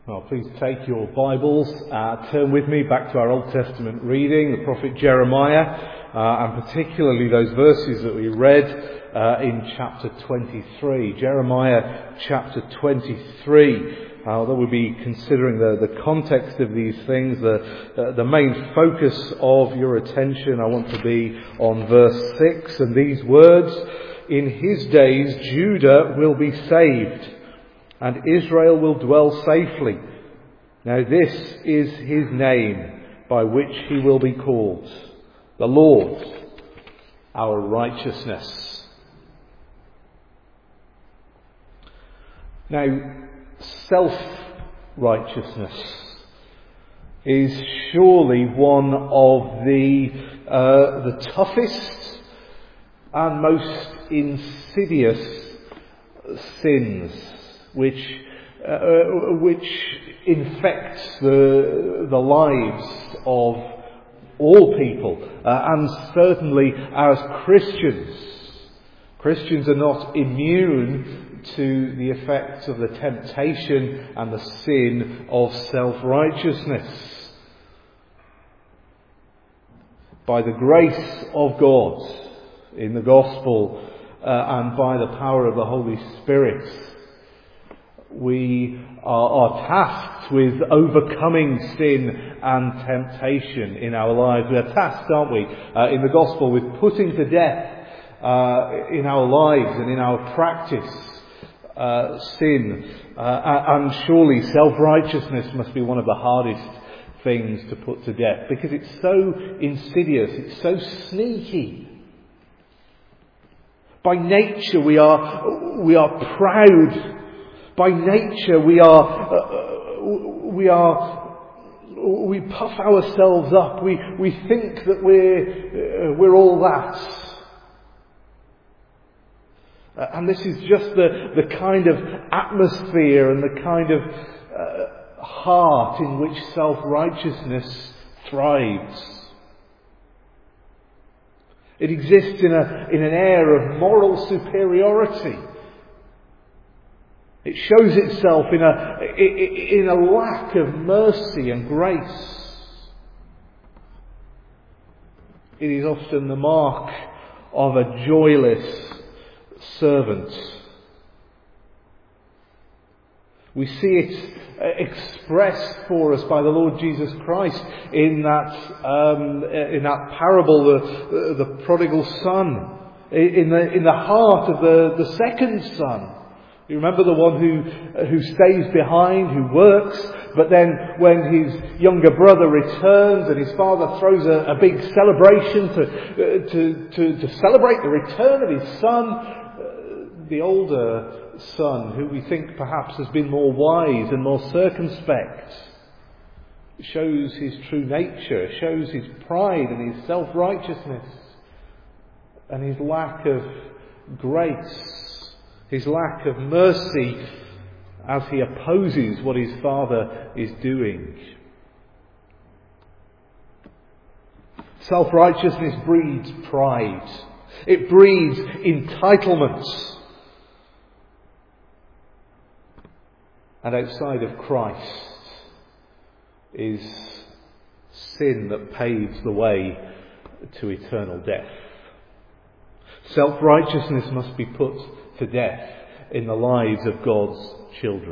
Well, please take your Bibles, turn with me back to our Old Testament reading, the prophet Jeremiah, and particularly those verses that we read in chapter 23. Jeremiah chapter 23. Although we'll be considering the context of these things, the main focus of your attention, I want to be on verse 6, and these words: "In his days Judah will be saved, and Israel will dwell safely. Now this is his name by which he will be called, the Lord, our righteousness." Now, self-righteousness is surely one of the toughest and most insidious sins which infects the lives of all people, and certainly as Christians. Christians are not immune to the effects of the temptation and the sin of self-righteousness. By the grace of God in the gospel and by the power of the Holy Spirit, we are tasked with overcoming sin and temptation in our lives. We are tasked, aren't we, in the gospel with putting to death in our lives and in our practice sin. And surely self-righteousness must be one of the hardest things to put to death, because it's so insidious, it's so sneaky. By nature we are proud. By nature we puff ourselves up. We think that we're all that. And this is just the kind of atmosphere and the kind of heart in which self-righteousness thrives. It exists in an air of moral superiority. It shows itself in a lack of mercy and grace. It is often the mark of a joyless servant. We see it expressed for us by the Lord Jesus Christ in that parable, the prodigal son, in the heart of the second son. You remember the one who stays behind, who works, but then when his younger brother returns and his father throws a big celebration to celebrate the return of his son, the older son, who we think perhaps has been more wise and more circumspect, shows his true nature, shows his pride and his self-righteousness and his lack of grace, his lack of mercy, as he opposes what his father is doing. Self-righteousness breeds pride. It breeds entitlement. And outside of Christ is sin that paves the way to eternal death. Self-righteousness must be put to death in the lives of God's children.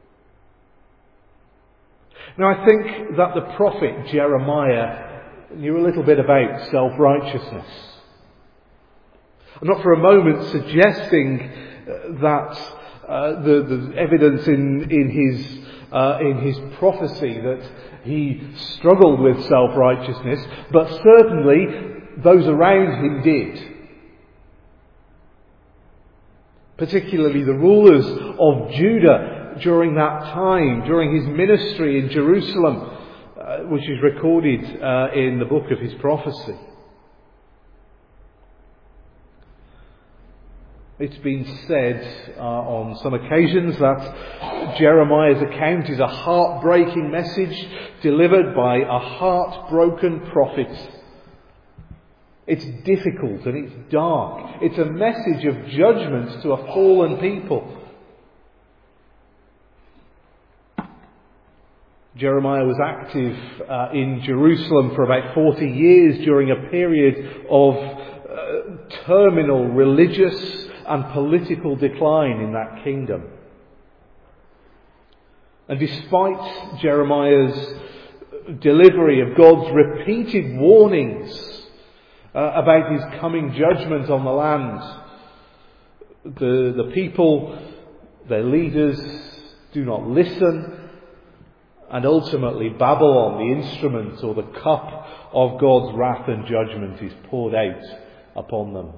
Now, I think that the prophet Jeremiah knew a little bit about self-righteousness. I'm not for a moment suggesting that the evidence in his prophecy that he struggled with self-righteousness, but certainly those around him did. Particularly the rulers of Judah during that time, during his ministry in Jerusalem, which is recorded in the book of his prophecy. It's been said on some occasions that Jeremiah's account is a heartbreaking message delivered by a heartbroken prophet. It's difficult and it's dark. It's a message of judgment to a fallen people. Jeremiah was active in Jerusalem for about 40 years during a period of terminal religious and political decline in that kingdom. And despite Jeremiah's delivery of God's repeated warnings about his coming judgment on the land, the people, their leaders, do not listen. And ultimately Babylon, the instrument or the cup of God's wrath and judgment, is poured out upon them.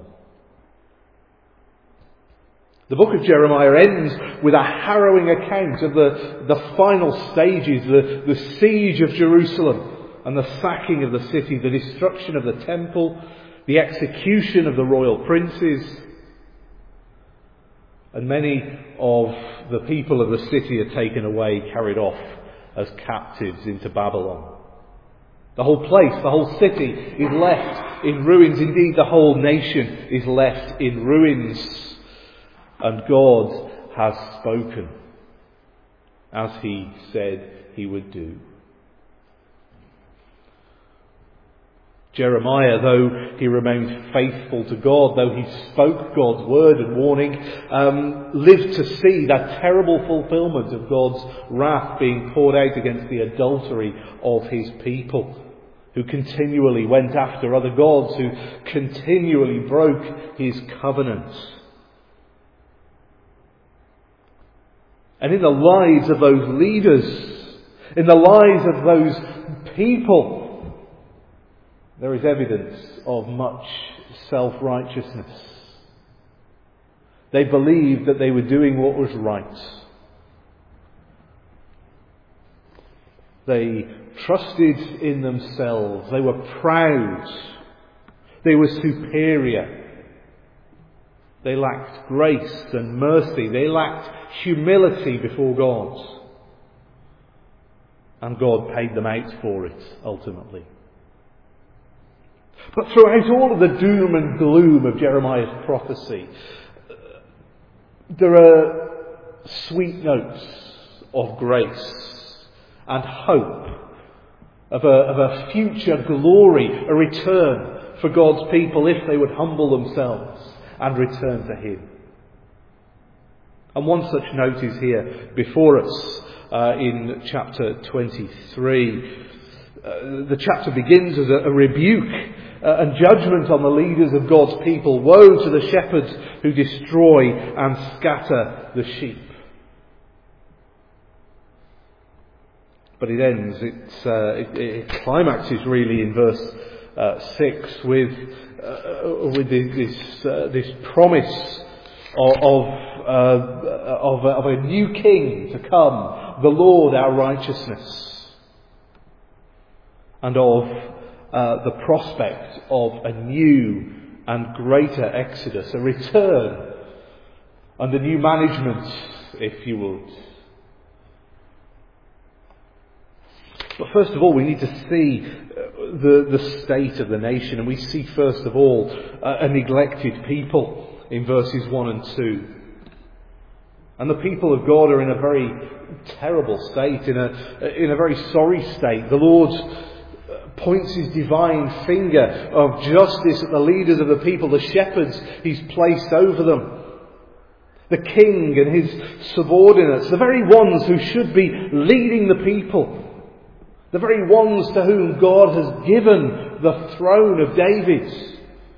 The book of Jeremiah ends with a harrowing account of the final stages, the siege of Jerusalem and the sacking of the city, the destruction of the temple, the execution of the royal princes. And many of the people of the city are taken away, carried off as captives into Babylon. The whole place, the whole city is left in ruins. Indeed, the whole nation is left in ruins. And God has spoken, as he said he would do. Jeremiah, though he remained faithful to God, though he spoke God's word and warning, lived to see that terrible fulfillment of God's wrath being poured out against the adultery of his people, who continually went after other gods, who continually broke his covenant. And in the lives of those leaders, in the lives of those people, there is evidence of much self-righteousness. They believed that they were doing what was right. They trusted in themselves. They were proud. They were superior. They lacked grace and mercy. They lacked humility before God. And God paid them out for it, ultimately. But throughout all of the doom and gloom of Jeremiah's prophecy, there are sweet notes of grace and hope, of a future glory, a return for God's people if they would humble themselves and return to Him. And one such note is here before us in chapter 23. The chapter begins as a rebuke and judgment on the leaders of God's people. Woe to the shepherds who destroy and scatter the sheep. But it ends, it climaxes really in verse 6 with this promise of a new king to come, the Lord our righteousness, and of the prospect of a new and greater exodus, a return under new management, if you would. But first of all, we need to see the state of the nation, and we see first of all a neglected people in verses 1 and 2. And the people of God are in a very terrible state, in a very sorry state. The Lord points his divine finger of justice at the leaders of the people, the shepherds he's placed over them, the king and his subordinates, the very ones who should be leading the people, the very ones to whom God has given the throne of David,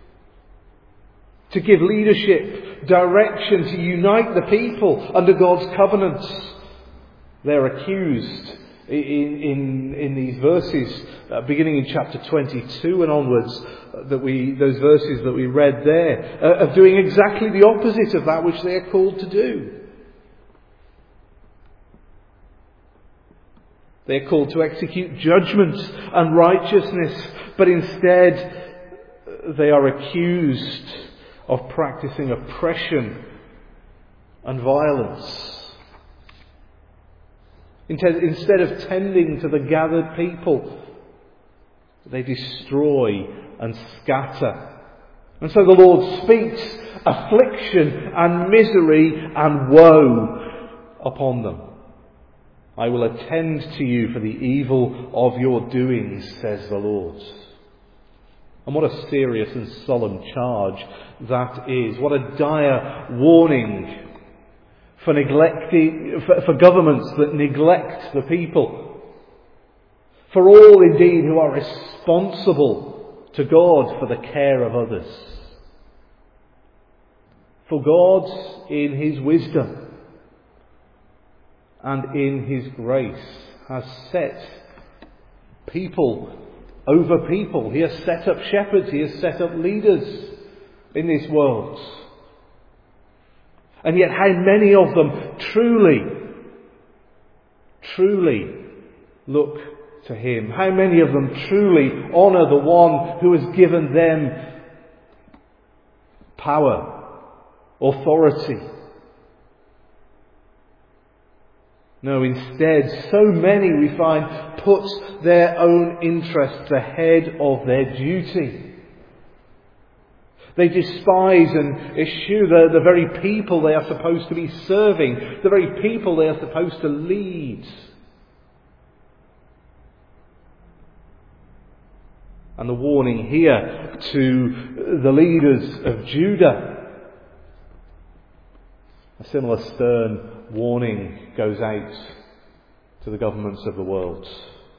to give leadership, direction, to unite the people under God's covenants. They're accused in these verses, beginning in chapter 22 and onwards, those verses that we read there, of doing exactly the opposite of that which they are called to do. They are called to execute judgment and righteousness, but instead they are accused of practicing oppression and violence. Instead of tending to the gathered people, they destroy and scatter. And so the Lord speaks affliction and misery and woe upon them. I will attend to you for the evil of your doings, says the Lord. And what a serious and solemn charge that is. What a dire warning for governments that neglect the people. For all indeed who are responsible to God for the care of others. For God, in his wisdom and in his grace, has set people over people. He has set up shepherds. He has set up leaders in this world. And yet how many of them truly look to him? How many of them truly honour the one who has given them power, authority? No, instead, so many we find put their own interests ahead of their duty. They despise and eschew the very people they are supposed to be serving, the very people they are supposed to lead. And the warning here to the leaders of Judah, a similar stern warning goes out to the governments of the world.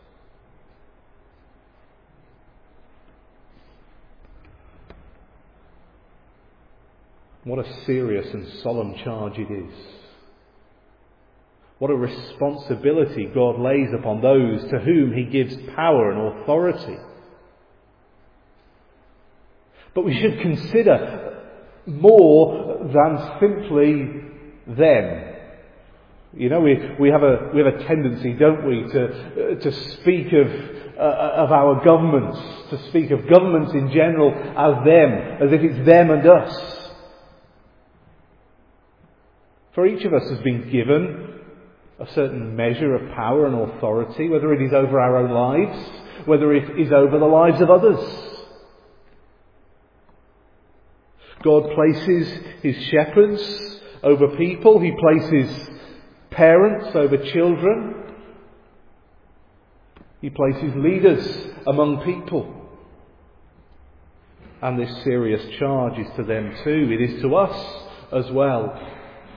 What a serious and solemn charge it is. What a responsibility God lays upon those to whom he gives power and authority. But we should consider more than simply them. You know, we have a tendency, don't we, to speak of our governments, to speak of governments in general as them, as if it's them and us. For each of us has been given a certain measure of power and authority, whether it is over our own lives, whether it is over the lives of others. God places his shepherds over people. He places parents over children. He places leaders among people. And this serious charge is to them too. It is to us as well.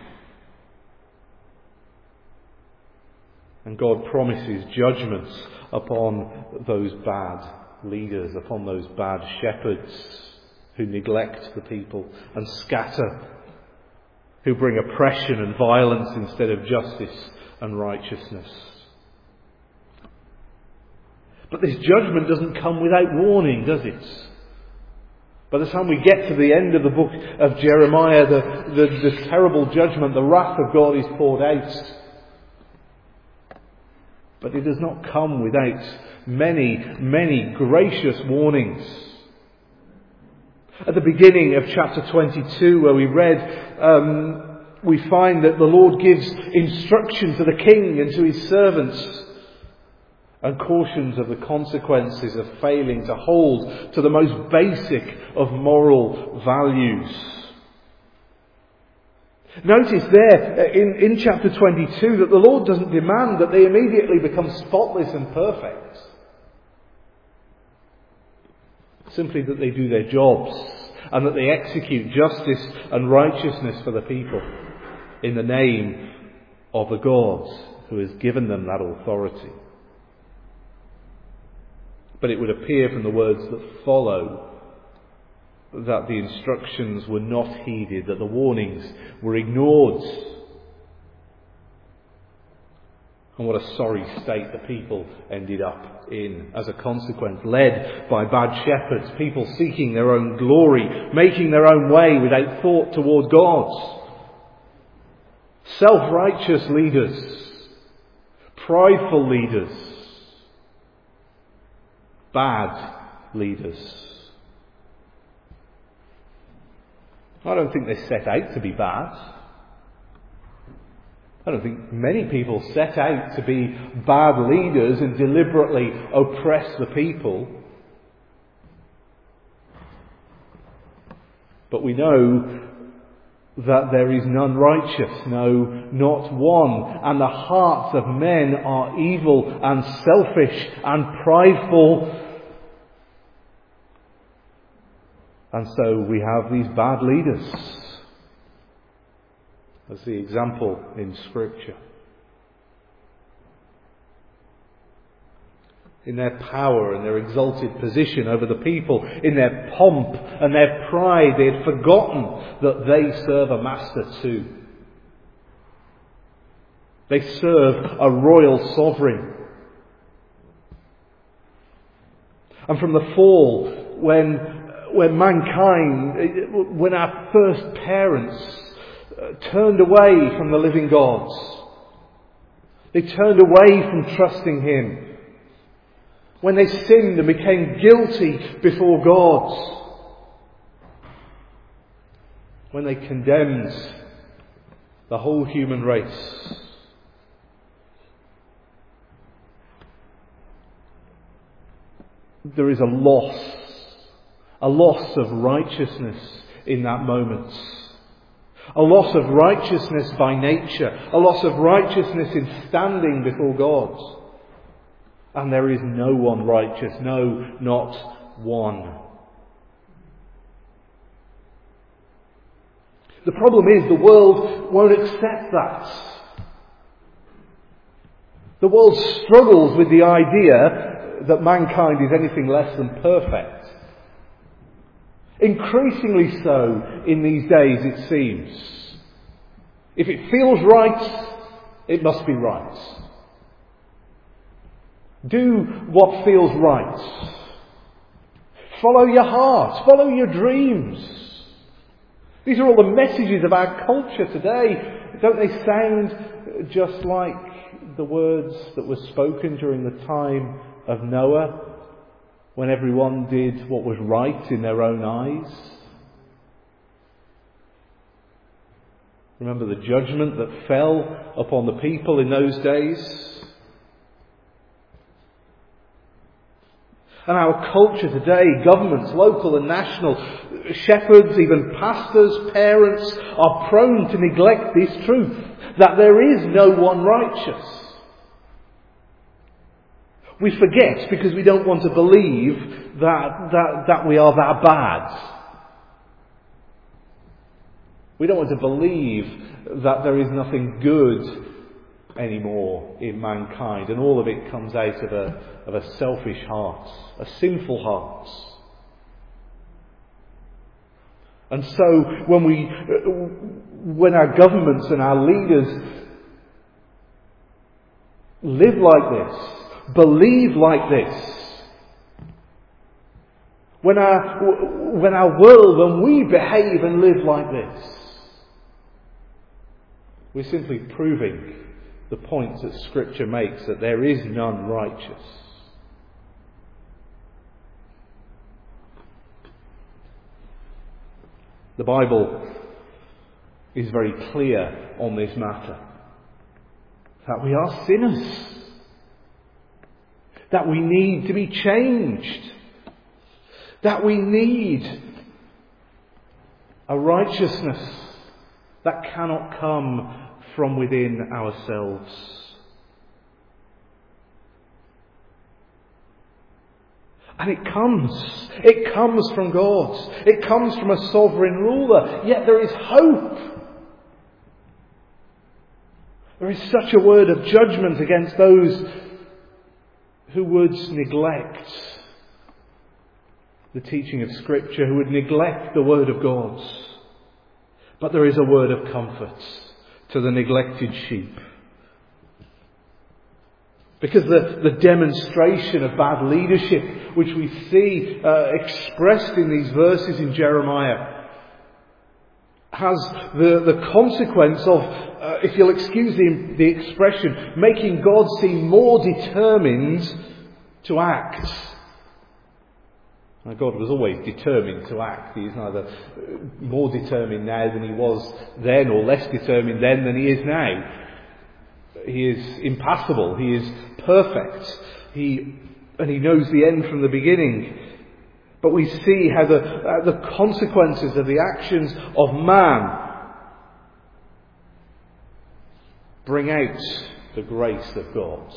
And God promises judgments upon those bad leaders, upon those bad shepherds who neglect the people and scatter, who bring oppression and violence instead of justice and righteousness. But this judgment doesn't come without warning, does it? By the time we get to the end of the book of Jeremiah, the terrible judgment, the wrath of God is poured out. But it does not come without many, many gracious warnings. At the beginning of chapter 22, where we read, we find that the Lord gives instruction to the king and to his servants, and cautions of the consequences of failing to hold to the most basic of moral values. Notice there in chapter 22 that the Lord doesn't demand that they immediately become spotless and perfect. Simply that they do their jobs and that they execute justice and righteousness for the people in the name of the God who has given them that authority. But it would appear from the words that follow that the instructions were not heeded, that the warnings were ignored. And what a sorry state the people ended up in as a consequence, led by bad shepherds, people seeking their own glory, making their own way without thought toward God. Self-righteous leaders, prideful leaders, bad leaders. I don't think they set out to be bad. I don't think many people set out to be bad leaders and deliberately oppress the people. But we know that there is none righteous, no, not one, and the hearts of men are evil and selfish and prideful. And so we have these bad leaders as the example in Scripture. In their power and their exalted position over the people, in their pomp and their pride, they had forgotten that they serve a master too. They serve a royal sovereign. And from the fall, when mankind, when our first parents turned away from the living God, they turned away from trusting Him. When they sinned and became guilty before God. When they condemned the whole human race. There is a loss of righteousness in that moment. A loss of righteousness by nature. A loss of righteousness in standing before God. And there is no one righteous, no, not one. The problem is the world won't accept that. The world struggles with the idea that mankind is anything less than perfect. Increasingly so in these days, it seems. If it feels right, it must be right. Do what feels right. Follow your heart. Follow your dreams. These are all the messages of our culture today. Don't they sound just like the words that were spoken during the time of Noah, when everyone did what was right in their own eyes? Remember the judgment that fell upon the people in those days? And our culture today, governments, local and national, shepherds, even pastors, parents, are prone to neglect this truth, that there is no one righteous. We forget because we don't want to believe that we are that bad. We don't want to believe that there is nothing good anymore in mankind, and all of it comes out of a selfish heart, a sinful heart. And so when our governments and our leaders live like this, believe like this, when we behave and live like this, we're simply proving the point that Scripture makes, that there is none righteous. The Bible is very clear on this matter, that we are sinners, that we need to be changed, that we need a righteousness that cannot come from within ourselves. And it comes from God. It comes from a sovereign ruler. Yet there is hope. There is such a word of judgment against those who would neglect the teaching of Scripture, who would neglect the Word of God. But there is a word of comfort to the neglected sheep. Because the demonstration of bad leadership, which we see expressed in these verses in Jeremiah, has the consequence of, if you'll excuse the expression, making God seem more determined to act. Now, God was always determined to act. He is neither more determined now than he was then, or less determined then than he is now. He is impassible. He is perfect. And he knows the end from the beginning. But we see how the consequences of the actions of man bring out the grace of God.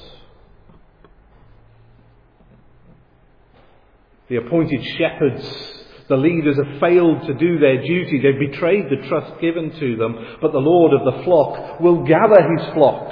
The appointed shepherds, the leaders, have failed to do their duty. They've betrayed the trust given to them. But the Lord of the flock will gather his flock.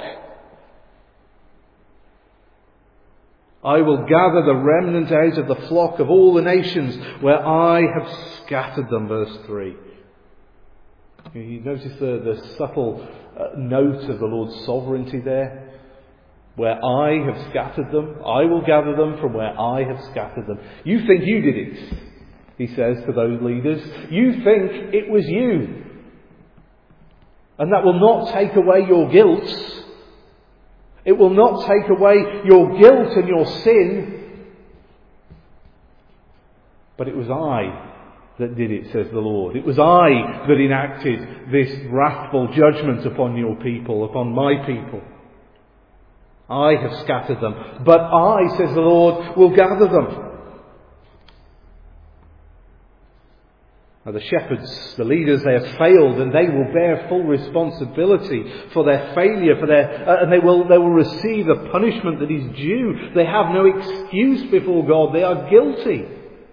I will gather the remnant out of the flock of all the nations where I have scattered them. Verse 3. You notice the subtle note of the Lord's sovereignty there? Where I have scattered them, I will gather them from where I have scattered them. You think you did it, he says to those leaders. You think it was you. And that will not take away your guilt. It will not take away your guilt and your sin. But it was I that did it, says the Lord. It was I that enacted this wrathful judgment upon your people, upon my people. I have scattered them, but I, says the Lord, will gather them. Now the shepherds, the leaders, they have failed, and they will bear full responsibility for their failure, and they will receive the punishment that is due. They have no excuse before God. They are guilty.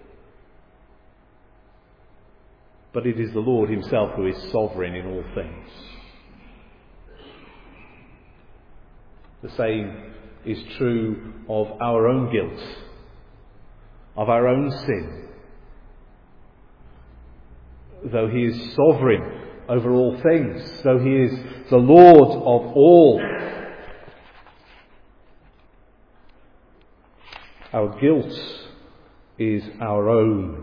But it is the Lord himself who is sovereign in all things. The same is true of our own guilt, of our own sin. Though he is sovereign over all things, though he is the Lord of all, our guilt is our own.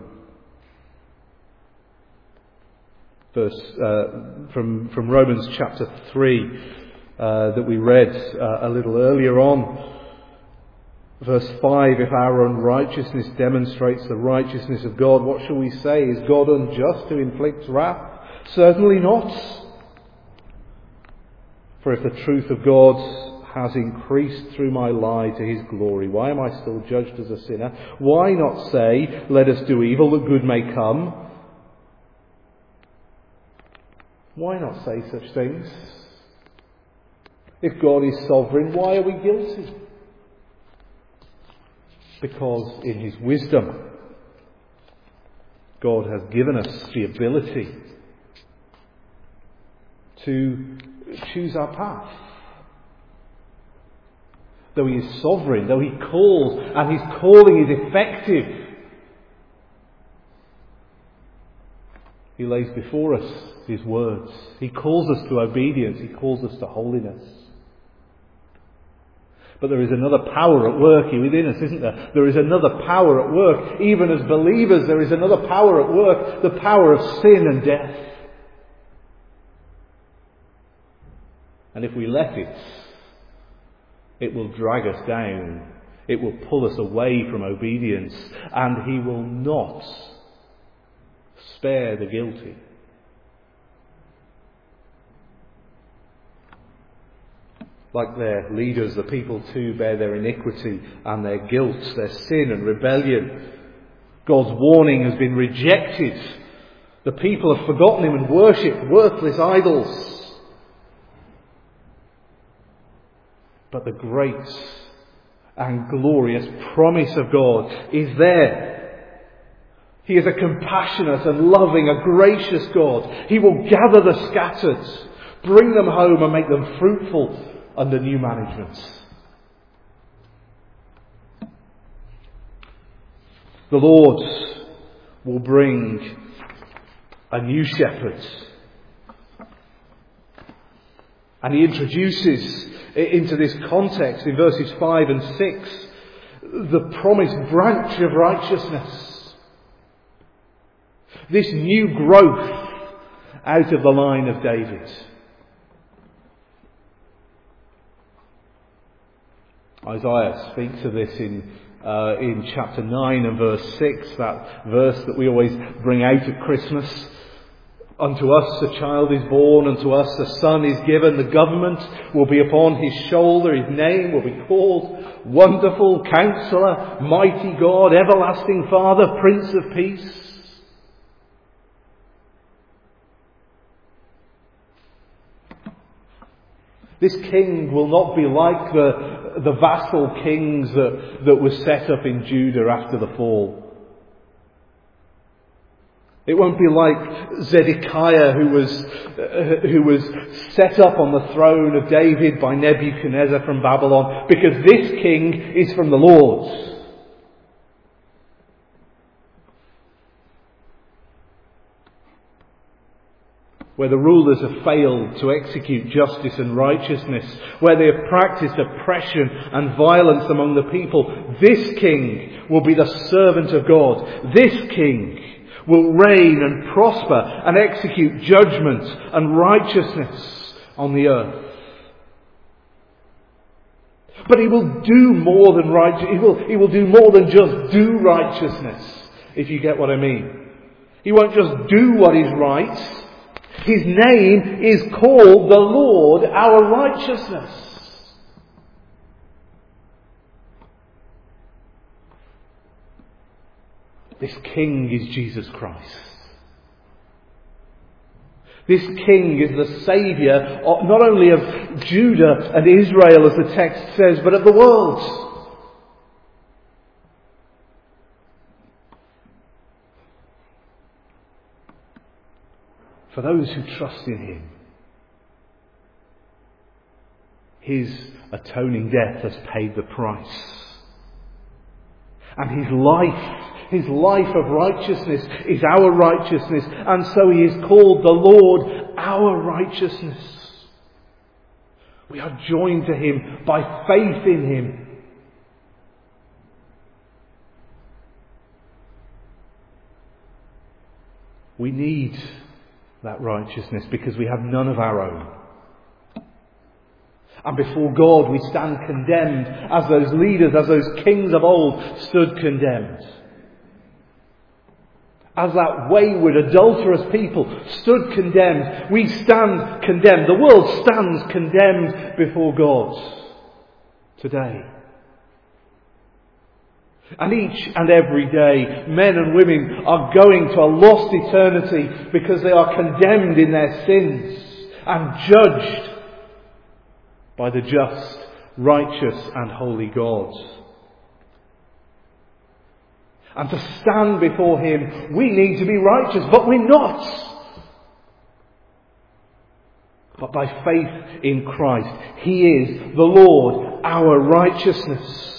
From Romans chapter 3 that we read a little earlier on. Verse 5, if our unrighteousness demonstrates the righteousness of God, what shall we say? Is God unjust who inflicts wrath? Certainly not. For if the truth of God has increased through my lie to his glory, why am I still judged as a sinner? Why not say, let us do evil that good may come? Why not say such things? If God is sovereign, why are we guilty? Because in his wisdom, God has given us the ability to choose our path. Though he is sovereign, though he calls, and his calling is effective, he lays before us his words. He calls us to obedience. He calls us to holiness. But there is another power at work within us, isn't there? There is another power at work. Even as believers, there is another power at work. The power of sin and death. And if we let it, it will drag us down. It will pull us away from obedience. And he will not spare the guilty. Like their leaders, the people too bear their iniquity and their guilt, their sin and rebellion. God's warning has been rejected. The people have forgotten him and worshipped worthless idols. But the great and glorious promise of God is there. He is a compassionate and loving, a gracious God. He will gather the scattered, bring them home and make them fruitful under new management. The Lord will bring a new shepherd. And he introduces into this context in verses 5 and 6 the promised branch of righteousness. This new growth out of the line of David. Isaiah speaks of this in chapter 9 and verse 6, that verse that we always bring out at Christmas. Unto us a child is born, unto us a son is given, the government will be upon his shoulder, his name will be called Wonderful Counselor, Mighty God, Everlasting Father, Prince of Peace. This king will not be like the vassal kings that were set up in Judah after the fall. It won't be like Zedekiah, who was set up on the throne of David by Nebuchadnezzar from Babylon, because this king is from the Lord. Where the rulers have failed to execute justice and righteousness, where they have practiced oppression and violence among the people, this king will be the servant of God. This king will reign and prosper and execute judgment and righteousness on the earth. But he will do more than he will do more than just do righteousness, if you get what I mean. He won't just do what is right. His name is called the Lord our righteousness. This king is Jesus Christ. This king is the saviour not only of Judah and Israel, as the text says, but of the world. For those who trust in him, his atoning death has paid the price. And his life of righteousness is our righteousness, and so he is called the Lord our righteousness. We are joined to him by faith in him. We need that righteousness because we have none of our own. And before God we stand condemned as those leaders, as those kings of old stood condemned. As that wayward, adulterous people stood condemned, we stand condemned. The world stands condemned before God today. And each and every day, men and women are going to a lost eternity because they are condemned in their sins and judged by the just, righteous and holy God. And to stand before him, we need to be righteous, but we're not. But by faith in Christ, he is the Lord, our righteousness.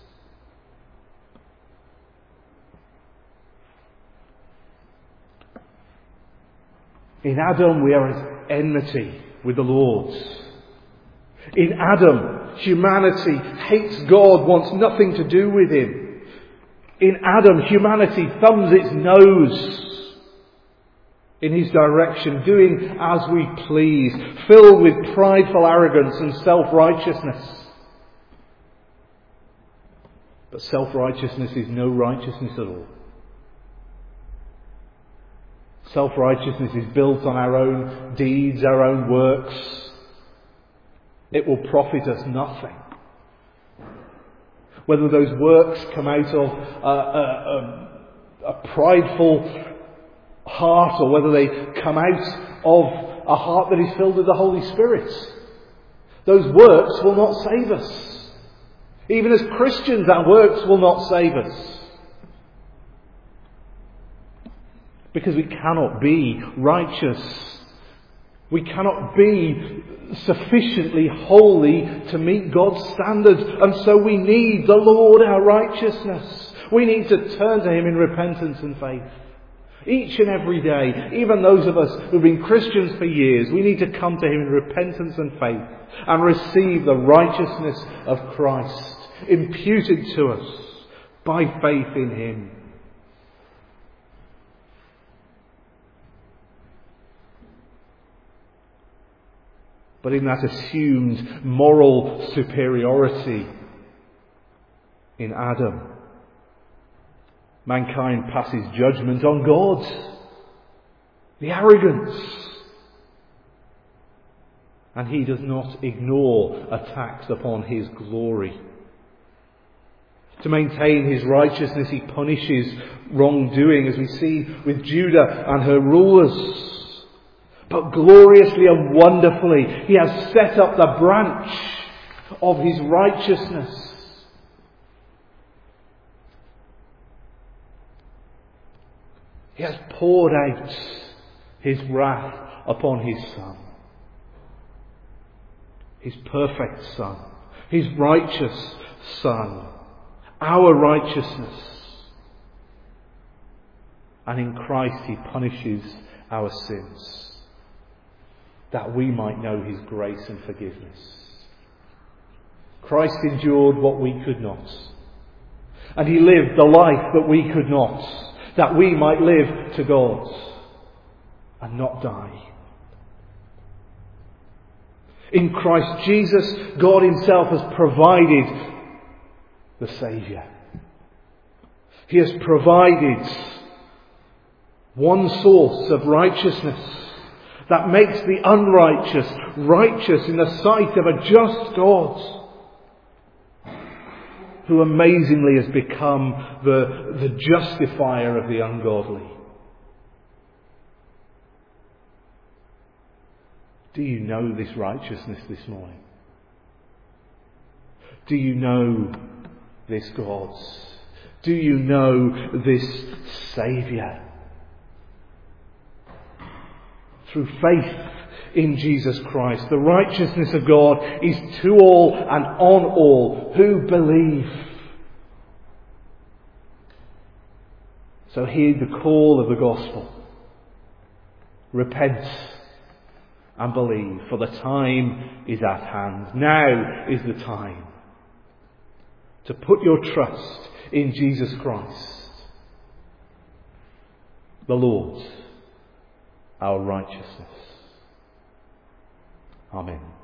In Adam, we are at enmity with the Lord. In Adam, humanity hates God, wants nothing to do with him. In Adam, humanity thumbs its nose in his direction, doing as we please, filled with prideful arrogance and self-righteousness. But self-righteousness is no righteousness at all. Self-righteousness is built on our own deeds, our own works. It will profit us nothing. Whether those works come out of a prideful heart or whether they come out of a heart that is filled with the Holy Spirit. Those works will not save us. Even as Christians, our works will not save us. Because we cannot be righteous. We cannot be sufficiently holy to meet God's standards. And so we need the Lord our righteousness. We need to turn to him in repentance and faith. Each and every day, even those of us who've been Christians for years, we need to come to him in repentance and faith and receive the righteousness of Christ imputed to us by faith in him. But in that assumed moral superiority in Adam, mankind passes judgment on God. The arrogance. And he does not ignore attacks upon his glory. To maintain his righteousness, he punishes wrongdoing, as we see with Judah and her rulers. But gloriously and wonderfully, He has set up the branch of His righteousness. He has poured out His wrath upon His Son. His perfect Son. His righteous Son. Our righteousness. And in Christ He punishes our sins, that we might know His grace and forgiveness. Christ endured what we could not. And He lived the life that we could not, that we might live to God and not die. In Christ Jesus, God Himself has provided the Saviour. He has provided one source of righteousness that makes the unrighteous righteous in the sight of a just God, who amazingly has become the justifier of the ungodly. Do you know this righteousness this morning? Do you know this God? Do you know this Saviour? Through faith in Jesus Christ, the righteousness of God is to all and on all who believe. So heed the call of the gospel. Repent and believe, for the time is at hand. Now is the time to put your trust in Jesus Christ, the Lord, our righteousness. Amen.